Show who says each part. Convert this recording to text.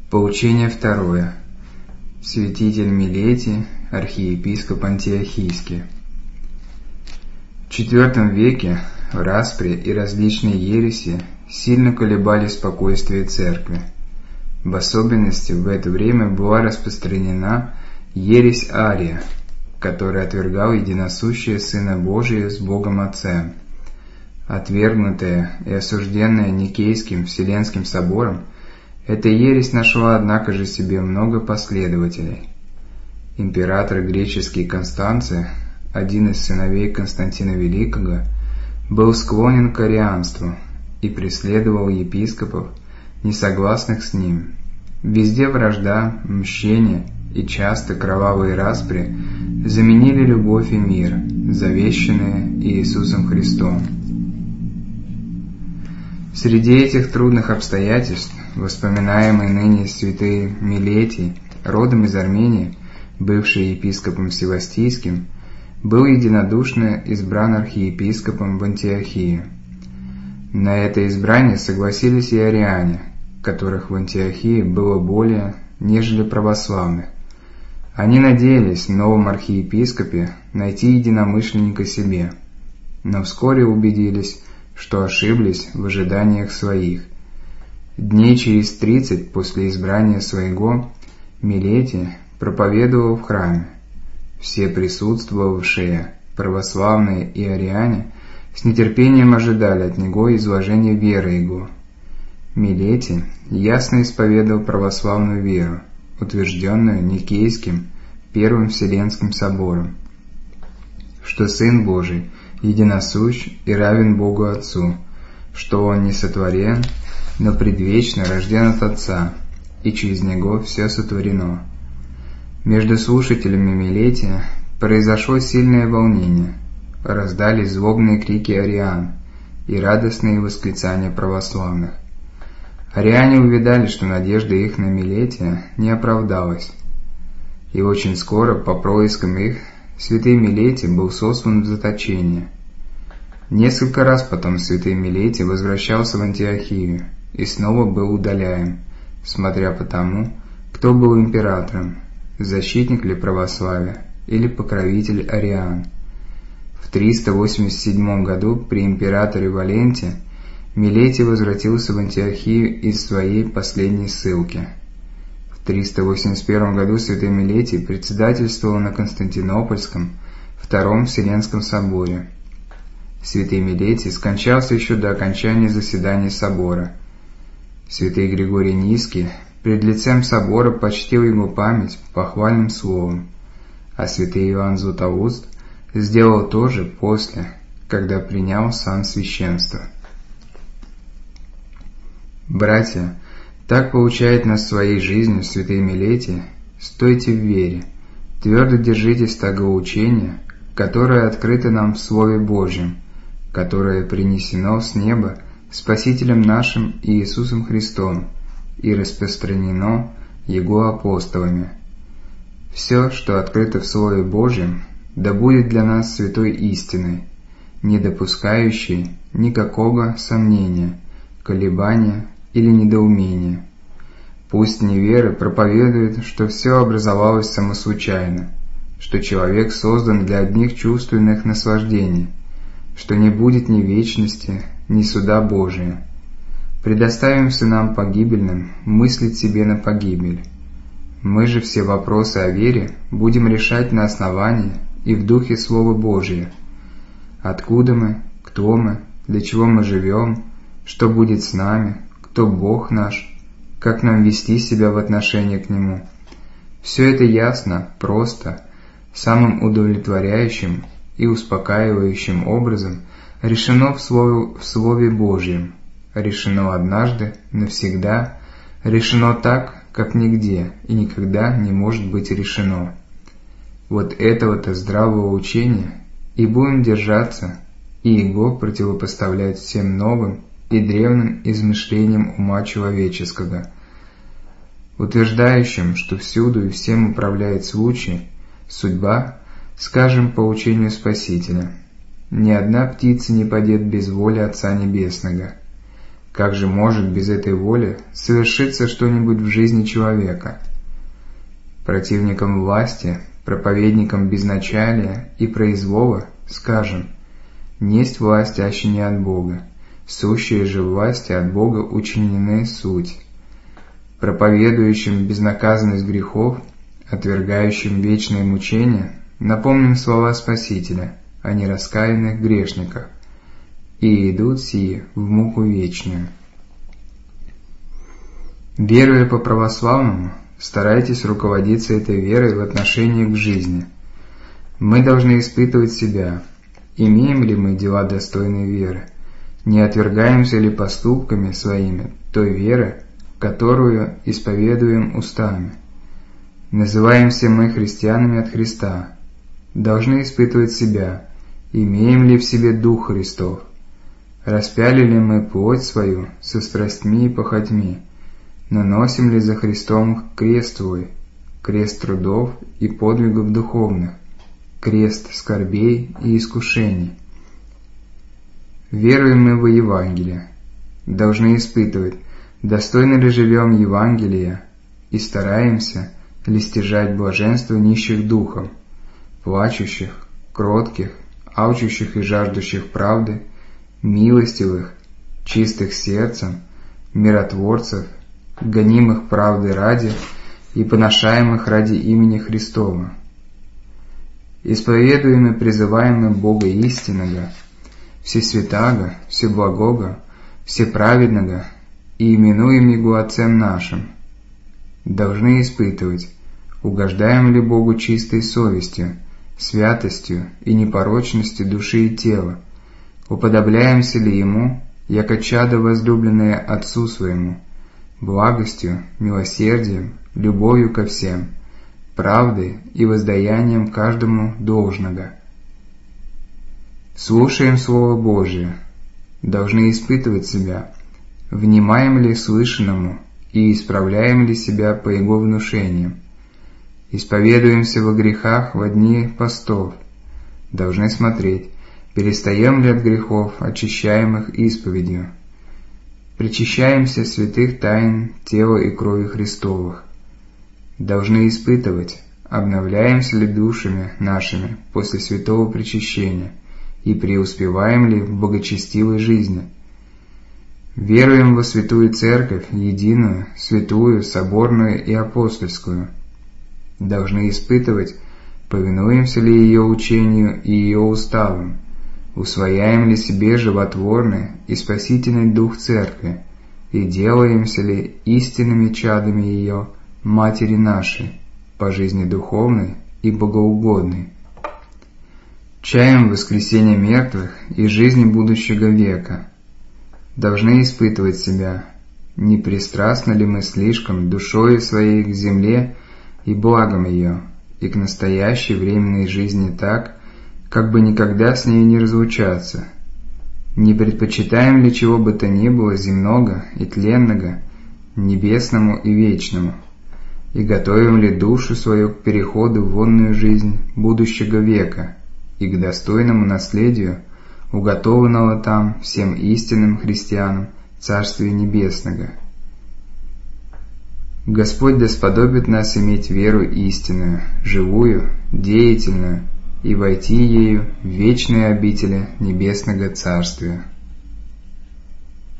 Speaker 1: Поучение второе. Святитель Милетий, архиепископ Антиохийский. В IV веке распри и различные ереси сильно колебали спокойствие церкви. В особенности в это время была распространена ересь Ария, который отвергал единосущее Сына Божия с Богом Отцем. Отвергнутая и осужденная Никейским Вселенским собором, эта ересь нашла, однако же, себе много последователей. Император греческий Констанций, один из сыновей Константина Великого, был склонен к арианству и преследовал епископов, несогласных с ним. Везде вражда, мщение и часто кровавые распри заменили любовь и мир, завещанные Иисусом Христом. Среди этих трудных обстоятельств воспоминаемый ныне святый Милетий, родом из Армении, бывший епископом Севастийским, был единодушно избран архиепископом в Антиохии. На это избрание согласились и ариане, которых в Антиохии было более, нежели православных. Они надеялись в новом архиепископе найти единомышленника себе, но вскоре убедились, что ошиблись в ожиданиях своих. Дней через 30 после избрания своего Милетий проповедовал в храме. Все присутствовавшие, православные и ариане, с нетерпением ожидали от него изложения веры его. Милетий ясно исповедовал православную веру, утвержденную Никейским Первым Вселенским собором, что Сын Божий единосущ и равен Богу Отцу, что Он не сотворен, но предвечно рожден от Отца, и через Него все сотворено. Между слушателями Милетия произошло сильное волнение, раздались злобные крики ариан и радостные восклицания православных. Ариане увидали, что надежда их на Милетия не оправдалась, и очень скоро, по проискам их, святый Милетий был сослан в заточение. Несколько раз потом святый Милетий возвращался в Антиохию и снова был удаляем, смотря по тому, кто был императором, защитник ли православия или покровитель ариан. В 387 году при императоре Валенте Милетий возвратился в Антиохию из своей последней ссылки. В 381 году святой Милетий председательствовал на Константинопольском Втором Вселенском соборе. Святый Милетий скончался еще до окончания заседаний собора. Святый Григорий Низкий пред лицем собора почтил его память похвальным словом, а святый Иоанн Златоуст сделал то же после, когда принял сан священства. Братья, так поучает нас своей жизнью святый Милетий: стойте в вере, твердо держитесь того учения, которое открыто нам в Слове Божьем, которое принесено с неба Спасителем нашим Иисусом Христом и распространено Его апостолами. Все, что открыто в Слове Божьем, да будет для нас святой истиной, не допускающей никакого сомнения, колебания или недоумения. Пусть неверы проповедуют, что все образовалось самослучайно, что человек создан для одних чувственных наслаждений, что не будет ни вечности, ни суда Божия. Предоставим сынам погибельным мыслить себе на погибель. Мы же все вопросы о вере будем решать на основании и в духе Слова Божия. Откуда мы, кто мы, для чего мы живем, что будет с нами, кто Бог наш, как нам вести себя в отношении к Нему. Все это ясно, просто, самым удовлетворяющим и успокаивающим образом решено в Слове Божьем, решено однажды, навсегда, решено так, как нигде и никогда не может быть решено. Вот этого-то здравого учения и будем держаться, и его противопоставлять всем новым и древним измышлениям ума человеческого, утверждающим, что всюду и всем управляет случай, судьба, скажем по учению Спасителя: ни одна птица не падет без воли Отца Небесного. Как же может без этой воли совершиться что-нибудь в жизни человека? Противникам власти, проповедникам безначалия и произвола скажем: несть власть аще не от Бога, сущие же власти от Бога учинены суть. Проповедующим безнаказанность грехов, отвергающим вечные мучения, напомним слова Спасителя о нераскаянных грешниках: и идут сии в муку вечную. Веруя по православному, старайтесь руководиться этой верой в отношении к жизни. Мы должны испытывать себя, имеем ли мы дела достойной веры, не отвергаемся ли поступками своими той веры, которую исповедуем устами. Называемся мы христианами от Христа, должны испытывать себя, имеем ли в себе Дух Христов, распяли ли мы плоть свою со страстьми и похотьми, наносим ли за Христом крест свой, крест трудов и подвигов духовных, крест скорбей и искушений. Веруем мы во Евангелие, должны испытывать, достойно ли живем Евангелия, и стараемся ли стяжать блаженство нищих духом, плачущих, кротких, алчущих и жаждущих правды, милостивых, чистых сердцем, миротворцев, гонимых правды ради и поношаемых ради имени Христова. Исповедуем и призываем мы Бога истинного, Всесвятаго, Всеблагого, Всеправедного, и именуем Его Отцем нашим. Должны испытывать, угождаем ли Богу чистой совестью, святостью и непорочностью души и тела, уподобляемся ли Ему, яко чадо возлюбленное Отцу Своему, благостью, милосердием, любовью ко всем, правдой и воздаянием каждому должного. Слушаем Слово Божие, должны испытывать себя, внимаем ли слышанному и исправляем ли себя по Его внушениям. Исповедуемся во грехах во дни постов, должны смотреть, перестаем ли от грехов, очищаемых исповедью. Причащаемся святых тайн тела и крови Христовых. Должны испытывать, обновляемся ли душами нашими после святого причащения и преуспеваем ли в благочестивой жизни. Веруем во Святую Церковь, единую, святую, соборную и апостольскую. Должны испытывать, повинуемся ли ее учению и ее уставам, усвояем ли себе животворный и спасительный Дух Церкви, и делаемся ли истинными чадами ее, Матери нашей, по жизни духовной и богоугодной. Чаем воскресения мертвых и жизни будущего века. Должны испытывать себя, не пристрастны ли мы слишком душою своей к земле и благом ее, и к настоящей временной жизни так, как бы никогда с ней не разлучаться. Не предпочитаем ли чего бы то ни было земного и тленного, небесному и вечному, и готовим ли душу свою к переходу в вонную жизнь будущего века и к достойному наследию, уготованного там всем истинным христианам Царствия Небесного. Господь да сподобит нас иметь веру истинную, живую, деятельную, и войти ею в вечные обители Небесного Царствия.